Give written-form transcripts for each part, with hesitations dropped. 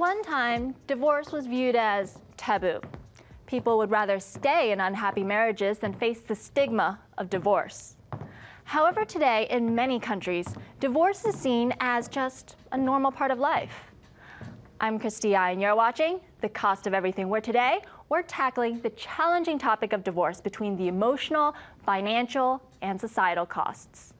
one time, divorce was viewed as taboo. People would rather stay in unhappy marriages than face the stigma of divorce. However, today, in many countries, divorce is seen as just a normal part of life. I'm Christy I, and you're watching The Cost of Everything, where today we're tackling the challenging topic of divorce between the emotional, financial, and societal costs.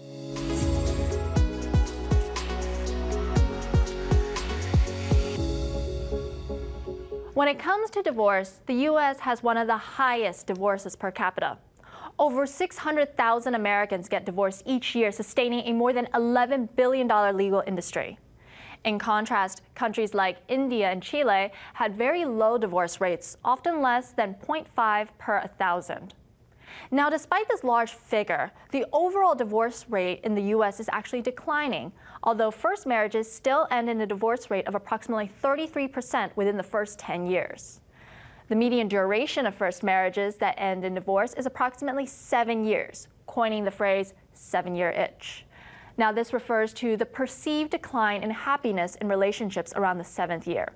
When it comes to divorce, the U.S. has one of the highest divorces per capita. Over 600,000 Americans get divorced each year, sustaining a more than $11 billion legal industry. In contrast, countries like India and Chile had very low divorce rates, often less than 0.5 per 1,000. Now, despite this large figure, the overall divorce rate in the U.S. is actually declining, although first marriages still end in a divorce rate of approximately 33% within the first 10 years. The median duration of first marriages that end in divorce is approximately 7 years, coining the phrase seven-year itch. Now, this refers to the perceived decline in happiness in relationships around the 7th year.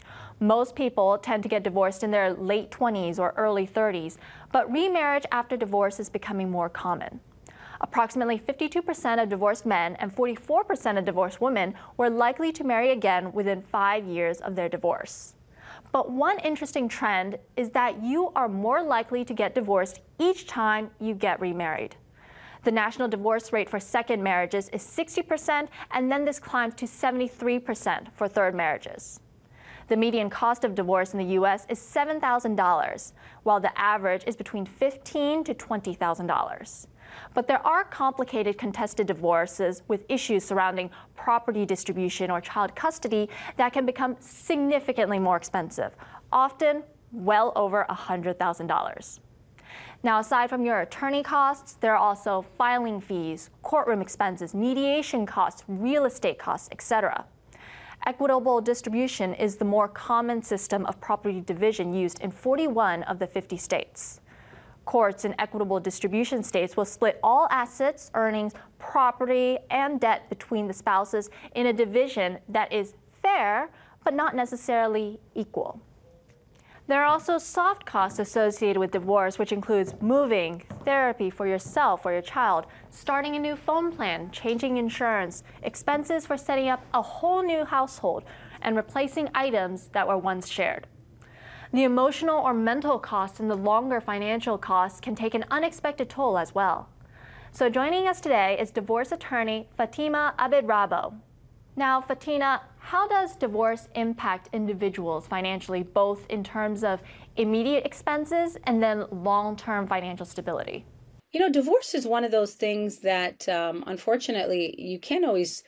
Most people tend to get divorced in their late 20s or early 30s, but remarriage after divorce is becoming more common. Approximately 52% of divorced men and 44% of divorced women were likely to marry again within 5 years of their divorce. But one interesting trend is that you are more likely to get divorced each time you get remarried. The national divorce rate for second marriages is 60%, and then this climbs to 73% for third marriages. The median cost of divorce in the U.S. is $7,000, while the average is between $15,000 to $20,000. But there are complicated contested divorces with issues surrounding property distribution or child custody that can become significantly more expensive, often well over $100,000. Now, aside from your attorney costs, there are also filing fees, courtroom expenses, mediation costs, real estate costs, etc. Equitable distribution is the more common system of property division used in 41 of the 50 states. Courts in equitable distribution states will split all assets, earnings, property, and debt between the spouses in a division that is fair, but not necessarily equal. There are also soft costs associated with divorce, which includes moving, therapy for yourself or your child, starting a new phone plan, changing insurance, expenses for setting up a whole new household, and replacing items that were once shared. The emotional or mental costs and the longer financial costs can take an unexpected toll as well. So joining us today is divorce attorney Fatima Abid-Rabo. Now, Fatima, how does divorce impact individuals financially, both in terms of immediate expenses and then long-term financial stability? You know, divorce is one of those things that, unfortunately, you can't always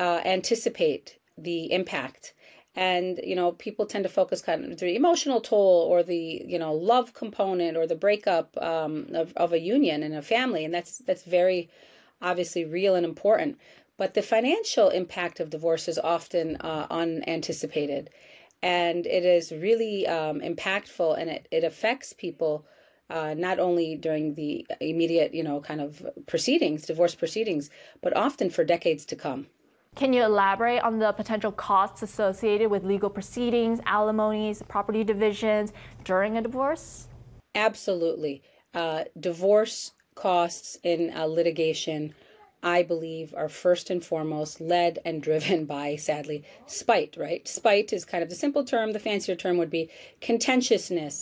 anticipate the impact. And, you know, people tend to focus kind of the emotional toll or the, love component or the breakup of a union and a family. And that's very obviously real and important. But the financial impact of divorce is often unanticipated. And it is really impactful, and it affects people not only during the immediate, divorce proceedings, but often for decades to come. Can you elaborate on the potential costs associated with legal proceedings, alimonies, property divisions during a divorce? Absolutely. Divorce costs in litigation, I believe, are first and foremost led and driven by, sadly, spite, right? Spite is kind of the simple term. The fancier term would be contentiousness,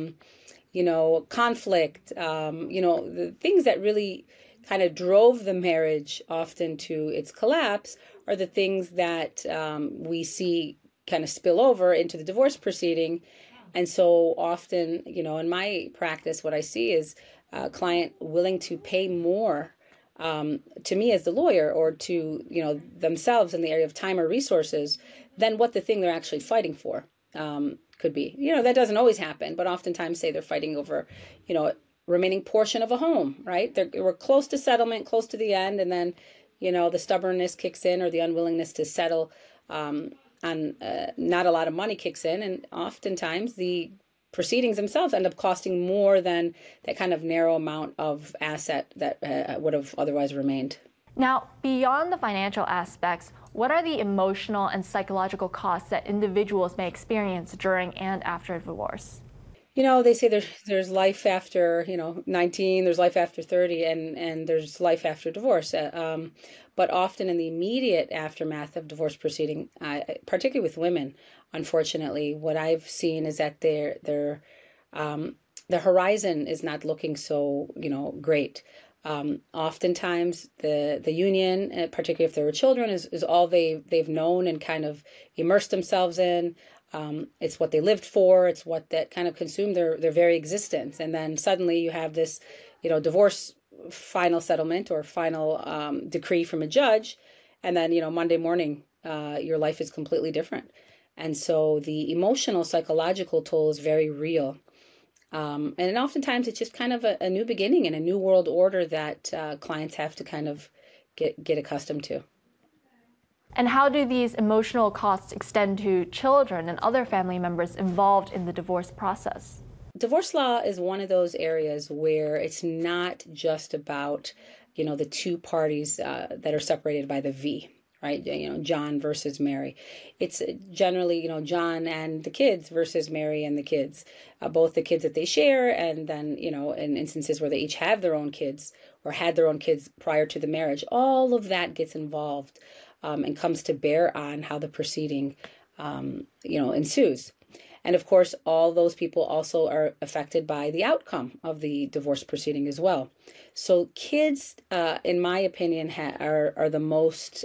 conflict, the things that really kind of drove the marriage often to its collapse are the things that we see kind of spill over into the divorce proceeding. And so often, in my practice, what I see is a client willing to pay more to me as the lawyer or to, themselves in the area of time or resources than what the thing they're actually fighting for could be. That doesn't always happen, but oftentimes say they're fighting over, remaining portion of a home, right? We're close to settlement, close to the end, and then, the stubbornness kicks in or the unwillingness to settle on not a lot of money kicks in, and oftentimes the proceedings themselves end up costing more than that kind of narrow amount of asset that would have otherwise remained. Now, beyond the financial aspects, what are the emotional and psychological costs that individuals may experience during and after divorce? They say there's life after, 19, there's life after 30, and there's life after divorce. But often in the immediate aftermath of divorce proceeding, particularly with women, unfortunately, what I've seen is that the horizon is not looking so, great. Oftentimes the union, particularly if there were children, is all they've known and kind of immersed themselves in. It's what they lived for. It's what that kind of consumed their very existence. And then suddenly you have this, divorce final settlement or final decree from a judge. And then, Monday morning, your life is completely different. And so the emotional, psychological toll is very real. And oftentimes it's just kind of a new beginning and a new world order that clients have to kind of get accustomed to. And how do these emotional costs extend to children and other family members involved in the divorce process? Divorce law is one of those areas where it's not just about, the two parties that are separated by the V, right? John versus Mary. It's generally, John and the kids versus Mary and the kids, both the kids that they share, and then, in instances where they each have their own kids or had their own kids prior to the marriage, all of that gets involved. And comes to bear on how the proceeding, ensues. And of course, all those people also are affected by the outcome of the divorce proceeding as well. So kids, in my opinion, are the most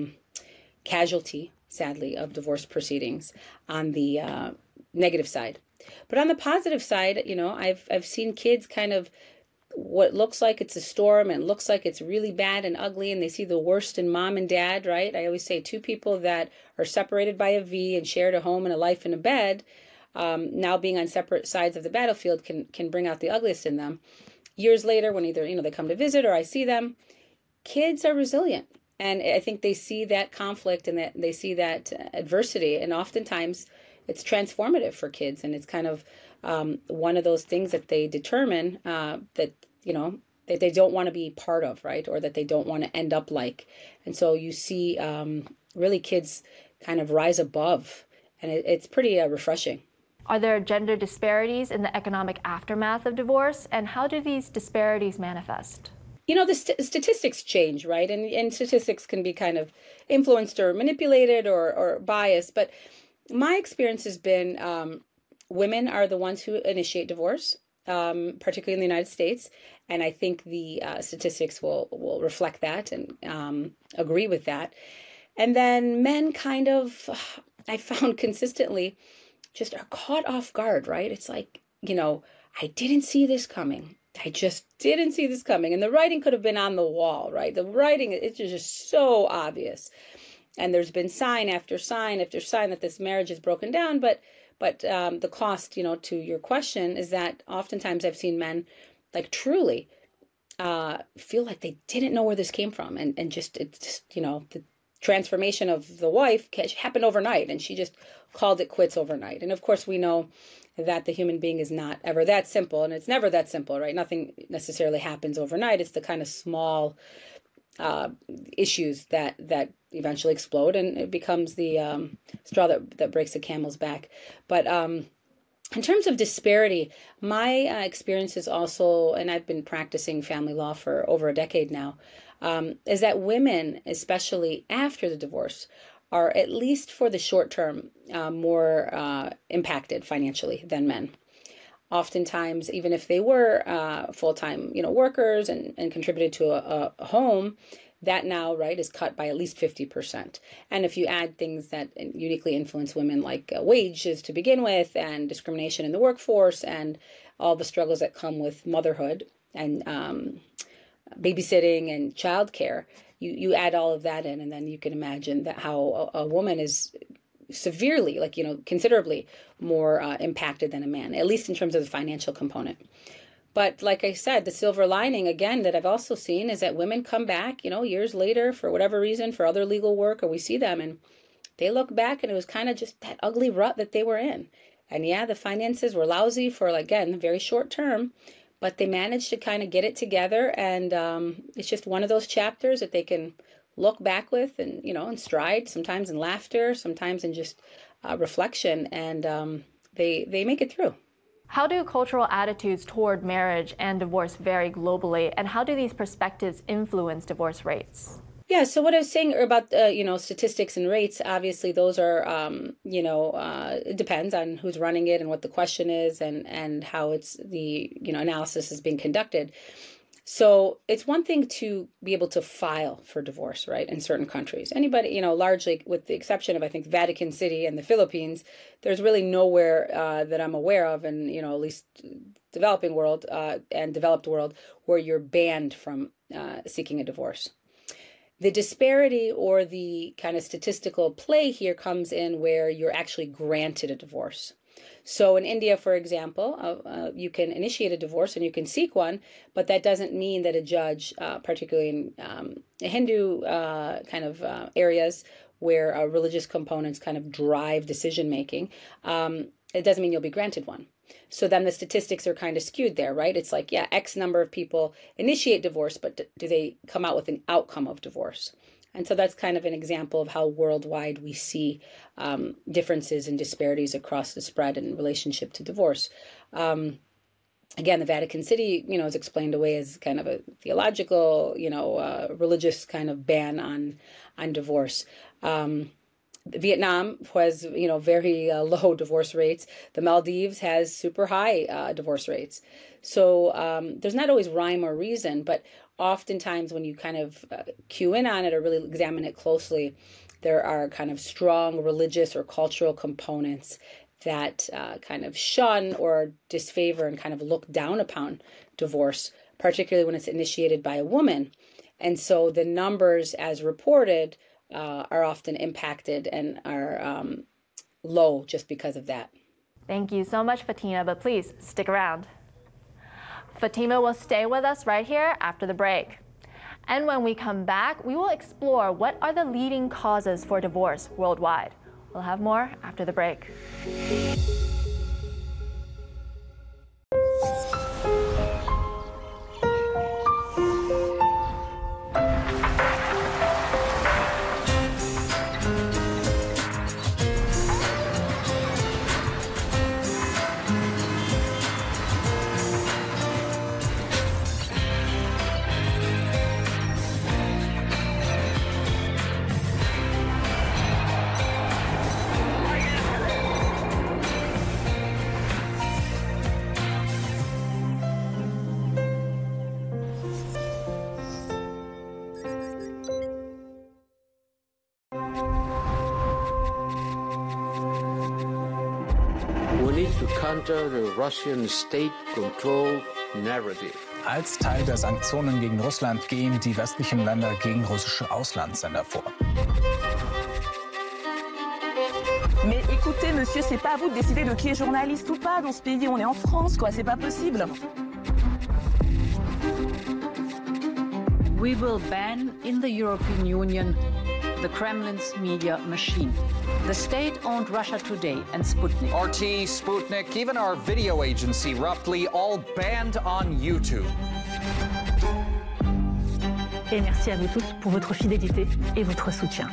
casualty, sadly, of divorce proceedings on the negative side. But on the positive side, I've seen kids kind of what looks like it's a storm and looks like it's really bad and ugly, and they see the worst in mom and dad, right? I always say two people that are separated by a V and shared a home and a life and a bed, now being on separate sides of the battlefield can bring out the ugliest in them. Years later, when either, they come to visit or I see them, kids are resilient. And I think they see that conflict and that they see that adversity. And oftentimes it's transformative for kids. And it's kind of one of those things that they determine that they don't want to be part of, right? Or that they don't want to end up like. And so you see really kids kind of rise above, and it's pretty refreshing. Are there gender disparities in the economic aftermath of divorce, and how do these disparities manifest? The statistics change, right? And statistics can be kind of influenced or manipulated or biased. But my experience has been women are the ones who initiate divorce, particularly in the United States. And I think the statistics will reflect that and agree with that. And then men kind of, I found consistently, just are caught off guard, right? It's like, I didn't see this coming. I just didn't see this coming. And the writing could have been on the wall, right? The writing, it's just so obvious. And there's been sign after sign after sign that this marriage is broken down. But the cost, to your question, is that oftentimes I've seen men like truly feel like they didn't know where this came from. And it's just, the transformation of the wife happened overnight, and she just called it quits overnight. And of course, we know that the human being is not ever that simple, and it's never that simple, right? Nothing necessarily happens overnight. It's the kind of small issues that eventually explode, and it becomes the straw that breaks the camel's back. But in terms of disparity, my experience is also, and I've been practicing family law for over a decade now, is that women, especially after the divorce, are at least for the short term more impacted financially than men. Oftentimes, even if they were full-time, workers and contributed to a home, that now, right, is cut by at least 50%. And if you add things that uniquely influence women, like wages to begin with, and discrimination in the workforce, and all the struggles that come with motherhood and babysitting and childcare, you add all of that in, and then you can imagine that how a woman is severely, considerably more impacted than a man, at least in terms of the financial component. But like I said, the silver lining, again, that I've also seen is that women come back, years later for whatever reason, for other legal work, or we see them and they look back and it was kind of just that ugly rut that they were in. And yeah, the finances were lousy for, again, very short term, but they managed to kind of get it together, and it's just one of those chapters that they can look back with, and in stride, sometimes in laughter, sometimes in just reflection, and they make it through. How do cultural attitudes toward marriage and divorce vary globally, and how do these perspectives influence divorce rates? Yeah, so what I was saying about statistics and rates, obviously those are it depends on who's running it and what the question is, and how it's the analysis is being conducted. So it's one thing to be able to file for divorce, right, in certain countries. Anybody, largely with the exception of, I think, Vatican City and the Philippines, there's really nowhere that I'm aware of, and at least developing world and developed world, where you're banned from seeking a divorce. The disparity or the kind of statistical play here comes in where you're actually granted a divorce. So in India, for example, you can initiate a divorce and you can seek one, but that doesn't mean that a judge, particularly in Hindu kind of areas where religious components kind of drive decision making, it doesn't mean you'll be granted one. So then the statistics are kind of skewed there, right? It's like, yeah, X number of people initiate divorce, but do they come out with an outcome of divorce? And so that's kind of an example of how worldwide we see differences and disparities across the spread in relationship to divorce. Again, the Vatican City, is explained away as kind of a theological, religious kind of ban on divorce. Vietnam has, very low divorce rates. The Maldives has super high divorce rates. So there's not always rhyme or reason, but oftentimes when you kind of cue in on it or really examine it closely, there are kind of strong religious or cultural components that kind of shun or disfavor and kind of look down upon divorce, particularly when it's initiated by a woman. And so the numbers as reported are often impacted and are low just because of that. Thank you so much, Fatima, but please stick around. Fatima will stay with us right here after the break. And when we come back, we will explore what are the leading causes for divorce worldwide. We'll have more after the break. To counter the Russian state-controlled narrative. Als Teil der Sanktionen gegen Russland gehen die westlichen Länder gegen russische Auslandssender vor. Mais écoutez, monsieur, c'est pas à vous de décider de qui est journaliste ou pas dans ce pays. On est en France, quoi. C'est pas possible. We will ban in the European Union the Kremlin's media machine. The state-owned Russia Today and Sputnik. RT, Sputnik, even our video agency, roughly all banned on YouTube. Et merci à vous tous pour votre fidélité et votre soutien.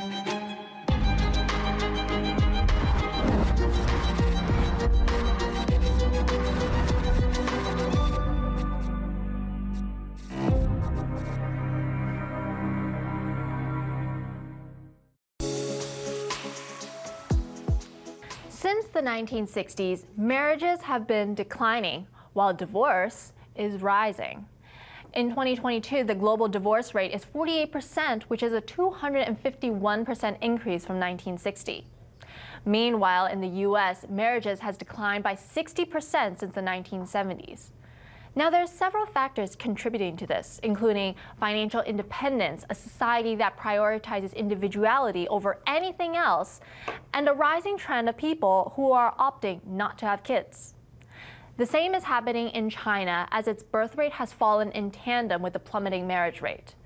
Since the 1960s, marriages have been declining, while divorce is rising. In 2022, the global divorce rate is 48%, which is a 251% increase from 1960. Meanwhile, in the U.S., marriages has declined by 60% since the 1970s. Now, there are several factors contributing to this, including financial independence, a society that prioritizes individuality over anything else, and a rising trend of people who are opting not to have kids. The same is happening in China, as its birth rate has fallen in tandem with the plummeting marriage rate.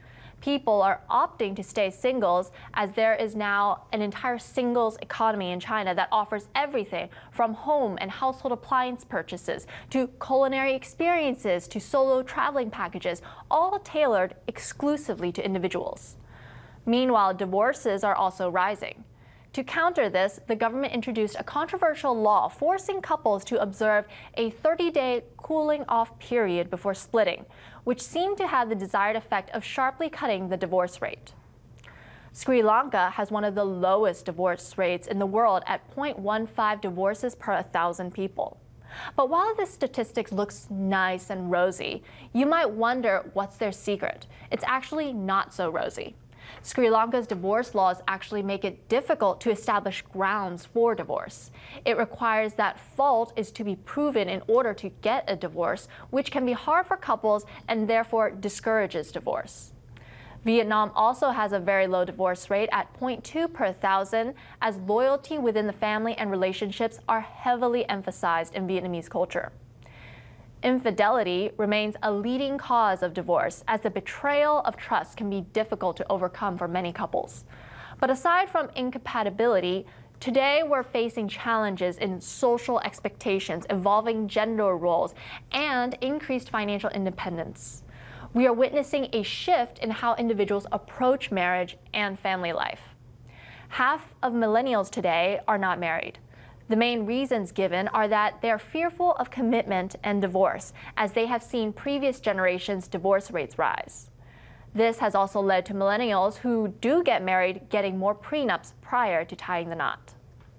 People are opting to stay singles as there is now an entire singles economy in China that offers everything from home and household appliance purchases to culinary experiences to solo traveling packages, all tailored exclusively to individuals. Meanwhile, divorces are also rising. To counter this, the government introduced a controversial law forcing couples to observe a 30-day cooling-off period before splitting, which seemed to have the desired effect of sharply cutting the divorce rate. Sri Lanka has one of the lowest divorce rates in the world at 0.15 divorces per 1,000 people. But while this statistics looks nice and rosy, you might wonder what's their secret. It's actually not so rosy. Sri Lanka's divorce laws actually make it difficult to establish grounds for divorce. It requires that fault is to be proven in order to get a divorce, which can be hard for couples and therefore discourages divorce. Vietnam also has a very low divorce rate at 0.2 per 1,000, as loyalty within the family and relationships are heavily emphasized in Vietnamese culture. Infidelity remains a leading cause of divorce, as the betrayal of trust can be difficult to overcome for many couples. But aside from incompatibility, today we're facing challenges in social expectations, evolving gender roles, and increased financial independence. We are witnessing a shift in how individuals approach marriage and family life. Half of millennials today are not married. The main reasons given are that they are fearful of commitment and divorce, as they have seen previous generations' divorce rates rise. This has also led to millennials who do get married getting more prenups prior to tying the knot.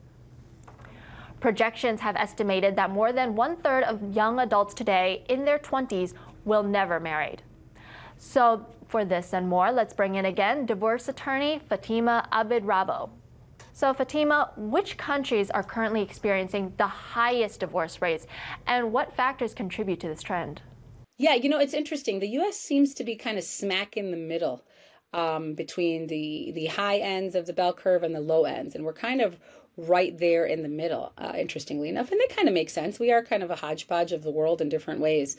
Projections have estimated that more than 1/3 of young adults today in their 20s will never marry. So for this and more, let's bring in again divorce attorney Fatima Abid Rabo. So Fatima, which countries are currently experiencing the highest divorce rates, and what factors contribute to this trend? Yeah, it's interesting. The U.S. seems to be kind of smack in the middle between the high ends of the bell curve and the low ends, and we're kind of right there in the middle, interestingly enough, and that kind of makes sense. We are kind of a hodgepodge of the world in different ways.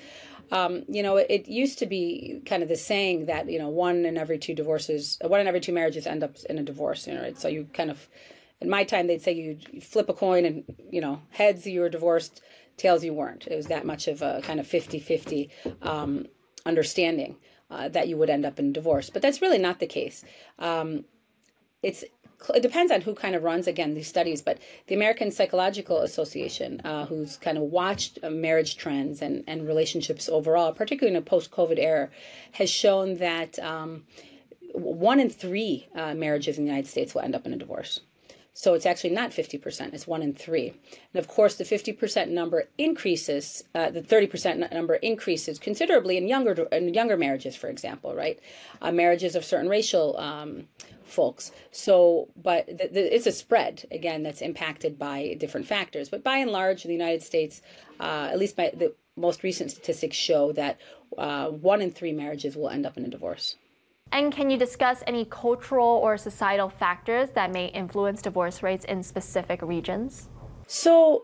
It used to be kind of the saying that, one in every two marriages end up in a divorce. Right? So you kind of, in my time, they'd say you flip a coin and, heads you were divorced, tails you weren't. It was that much of a kind of 50-50 understanding that you would end up in divorce. But that's really not the case. It depends on who kind of runs, again, these studies, but the American Psychological Association, who's kind of watched marriage trends and relationships overall, particularly in a post-COVID era, has shown that 1 in 3 marriages in the United States will end up in a divorce. So it's actually not 50%, it's 1 in 3. And of course, the 50% number increases, the 30% number increases considerably in younger marriages, for example, right? Marriages of certain racial folks. So, but it's a spread, again, that's impacted by different factors. But by and large, in the United States, at least the most recent statistics show that 1 in 3 marriages will end up in a divorce. And can you discuss any cultural or societal factors that may influence divorce rates in specific regions? So,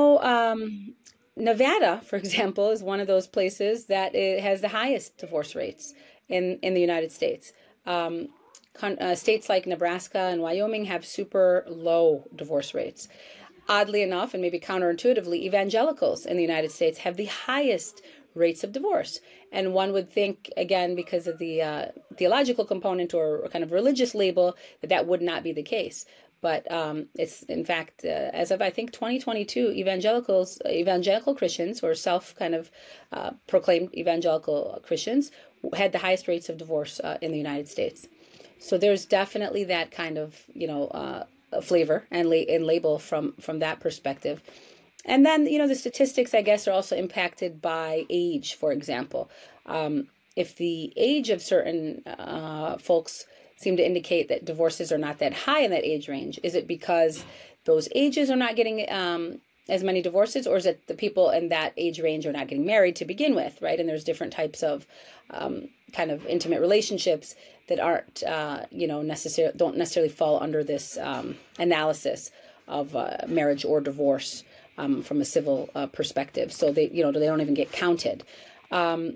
Nevada, for example, is one of those places that has the highest divorce rates in the United States. States like Nebraska and Wyoming have super low divorce rates. Oddly enough, and maybe counterintuitively, evangelicals in the United States have the highest rates of divorce. And one would think, again, because of the theological component or kind of religious label, that would not be the case. But it's, in fact, as of, I think, 2022, evangelical Christians, or proclaimed evangelical Christians, had the highest rates of divorce in the United States. So there's definitely that kind of, flavor and label from that perspective. And then, the statistics, I guess, are also impacted by age, for example. If the age of certain folks seem to indicate that divorces are not that high in that age range, is it because those ages are not getting as many divorces, or is it the people in that age range are not getting married to begin with, right? And there's different types of kind of intimate relationships that aren't, don't necessarily fall under this analysis of marriage or divorce from a civil perspective. So they don't even get counted.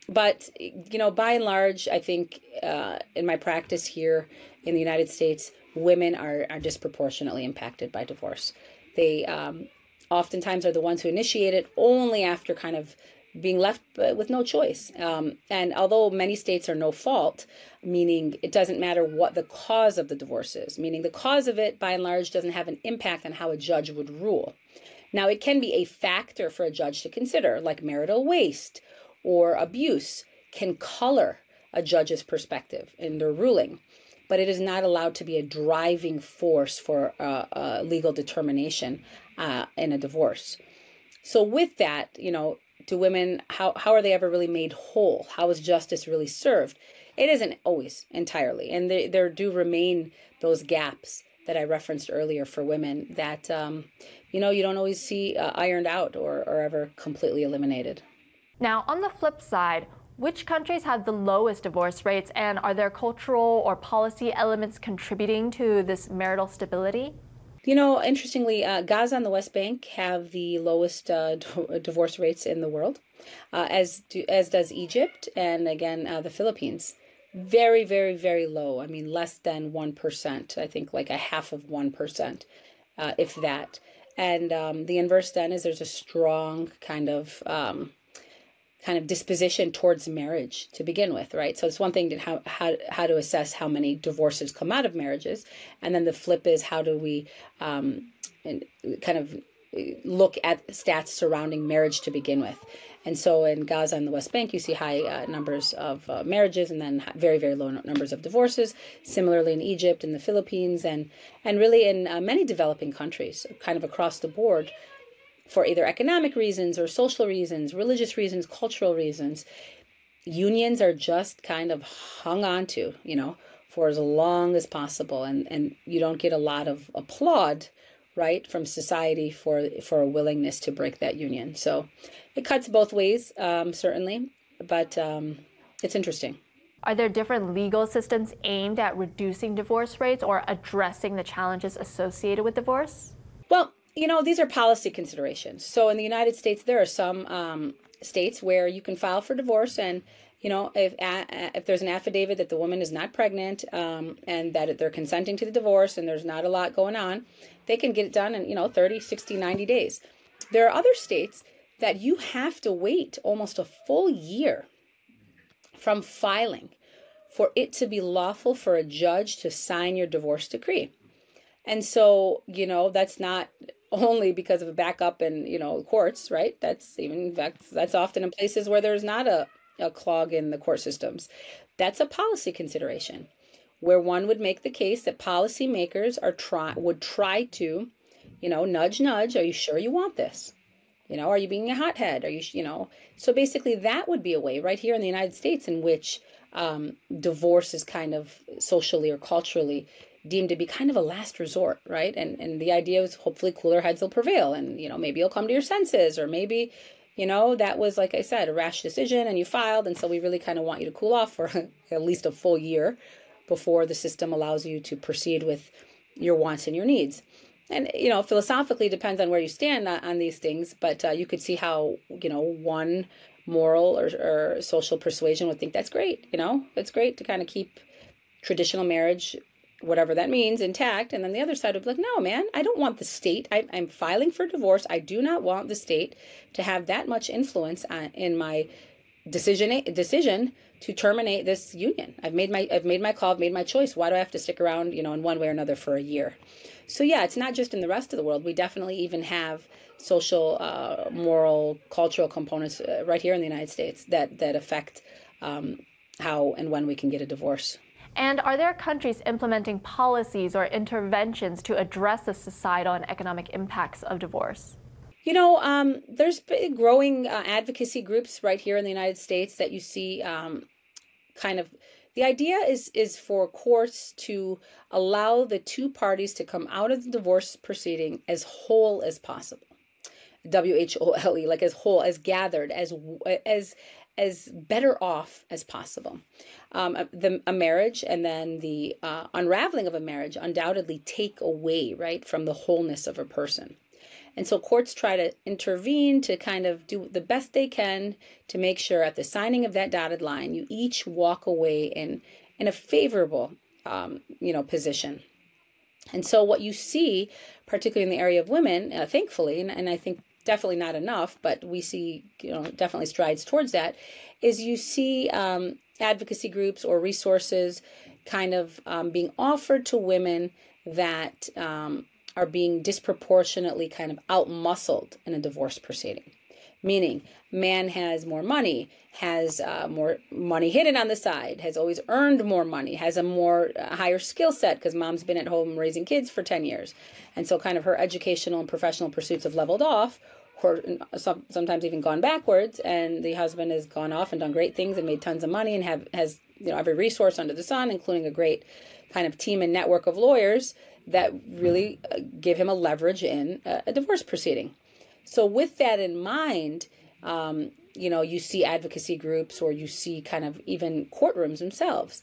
But, by and large, I think in my practice here in the United States, women are disproportionately impacted by divorce. They oftentimes are the ones who initiate it only after kind of being left with no choice. And although many states are no fault, meaning it doesn't matter what the cause of the divorce is, meaning the cause of it, by and large, doesn't have an impact on how a judge would rule. Now, it can be a factor for a judge to consider, like marital waste or abuse can color a judge's perspective in their ruling, but it is not allowed to be a driving force for legal determination in a divorce. So with that, do women, how are they ever really made whole? How is justice really served? It isn't always entirely. And there do remain those gaps that I referenced earlier for women that, you don't always see ironed out or ever completely eliminated. Now, on the flip side, which countries have the lowest divorce rates, and are there cultural or policy elements contributing to this marital stability? Interestingly, Gaza and the West Bank have the lowest divorce rates in the world, as does Egypt and, again, the Philippines. Very, very, very low. I mean, less than 1%. I think like 0.5%, if that. And the inverse then is there's a strong kind of disposition towards marriage to begin with, right? So it's one thing to how to assess how many divorces come out of marriages, and then the flip is how do we look at stats surrounding marriage to begin with. And so in Gaza and the West Bank, you see high numbers of marriages and then very, very low numbers of divorces. Similarly in Egypt and the Philippines and really in many developing countries, kind of across the board, for either economic reasons or social reasons, religious reasons, cultural reasons, unions are just kind of hung on to, for as long as possible. And you don't get a lot of applaud, right, from society for a willingness to break that union. So it cuts both ways, certainly, but it's interesting. Are there different legal systems aimed at reducing divorce rates or addressing the challenges associated with divorce? Well, these are policy considerations. So in the United States, there are some states where you can file for divorce, and if there's an affidavit that the woman is not pregnant and that they're consenting to the divorce and there's not a lot going on, they can get it done in 30, 60, 90 days. There are other states that you have to wait almost a full year from filing for it to be lawful for a judge to sign your divorce decree. And so, that's not only because of a backup in, courts, right? That's often in places where there's not a clog in the court systems. That's a policy consideration where one would make the case that policymakers would try to, nudge, are you sure you want this? Are you being a hothead? Are you, so basically that would be a way right here in the United States in which divorce is kind of socially or culturally deemed to be kind of a last resort, right? And the idea is hopefully cooler heads will prevail and, maybe you'll come to your senses, or maybe, that was, like I said, a rash decision and you filed. And so we really kind of want you to cool off for at least a full year before the system allows you to proceed with your wants and your needs. And, philosophically it depends on where you stand on these things, but you could see how, one moral or social persuasion would think that's great. It's great to kind of keep traditional marriage, whatever that means, intact. And then the other side would be like, no, man, I don't want the state. I'm filing for divorce. I do not want the state to have that much influence in my decision to terminate this union. I've made my call, I've made my choice. Why do I have to stick around, in one way or another for a year? So yeah, it's not just in the rest of the world. We definitely even have social, moral, cultural components right here in the United States that affect how and when we can get a divorce. And are there countries implementing policies or interventions to address the societal and economic impacts of divorce? There's been growing advocacy groups right here in the United States that you see the idea is for courts to allow the two parties to come out of the divorce proceeding as whole as possible. WHOLE, like as whole, as gathered, as better off as possible. A marriage and then the unraveling of a marriage undoubtedly take away, right, from the wholeness of a person. And so courts try to intervene to kind of do the best they can to make sure at the signing of that dotted line, you each walk away in a favorable, position. And so what you see, particularly in the area of women, thankfully, and I think definitely not enough, but we see, definitely strides towards that, is you see advocacy groups or resources kind of being offered to women that are being disproportionately kind of out-muscled in a divorce proceeding. Meaning, man has more money, has more money hidden on the side, has always earned more money, has a higher skill set because mom's been at home raising kids for 10 years. And so kind of her educational and professional pursuits have leveled off, or sometimes even gone backwards, and the husband has gone off and done great things and made tons of money and has every resource under the sun, including a great kind of team and network of lawyers that really give him a leverage in a divorce proceeding. So with that in mind, you see advocacy groups, or you see kind of even courtrooms themselves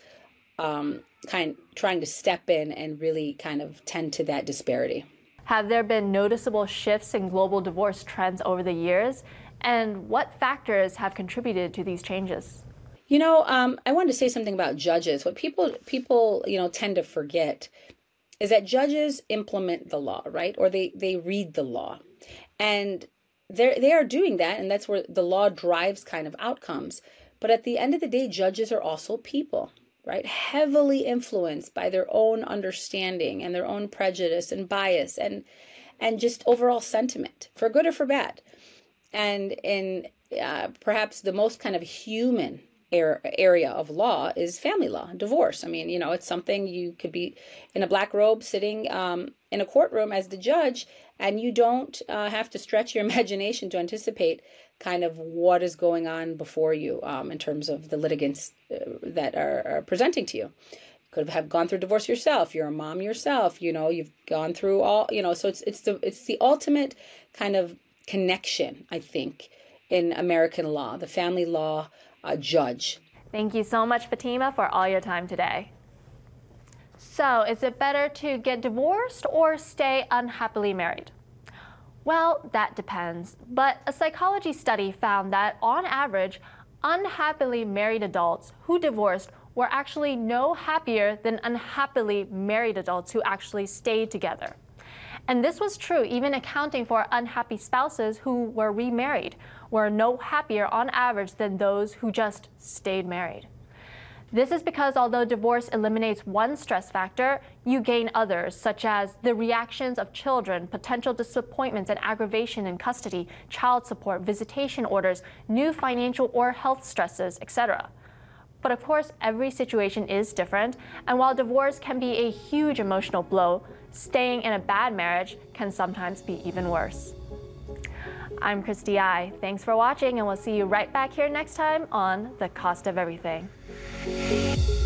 trying to step in and really kind of tend to that disparity. Have there been noticeable shifts in global divorce trends over the years? And what factors have contributed to these changes? I wanted to say something about judges. What people tend to forget is that judges implement the law, right? Or they read the law. And they are doing that, and that's where the law drives kind of outcomes. But at the end of the day, judges are also people, right? Heavily influenced by their own understanding and their own prejudice and bias and just overall sentiment, for good or for bad. And in perhaps the most kind of human area of law is family law, divorce. I mean, it's something you could be in a black robe sitting in a courtroom as the judge, and you don't have to stretch your imagination to anticipate kind of what is going on before you in terms of the litigants that are presenting to you. You could have gone through divorce yourself. You're a mom yourself. You've gone through all. So it's the ultimate kind of connection, I think, in American law, the family law judge. Thank you so much, Fatima, for all your time today. So, is it better to get divorced or stay unhappily married? Well, that depends. But a psychology study found that, on average, unhappily married adults who divorced were actually no happier than unhappily married adults who actually stayed together. And this was true even accounting for unhappy spouses who were remarried, were no happier on average than those who just stayed married. This is because although divorce eliminates one stress factor, you gain others, such as the reactions of children, potential disappointments and aggravation in custody, child support, visitation orders, new financial or health stresses, etc. But of course, every situation is different, and while divorce can be a huge emotional blow, staying in a bad marriage can sometimes be even worse. I'm Christy I. Thanks for watching, and we'll see you right back here next time on The Cost of Everything.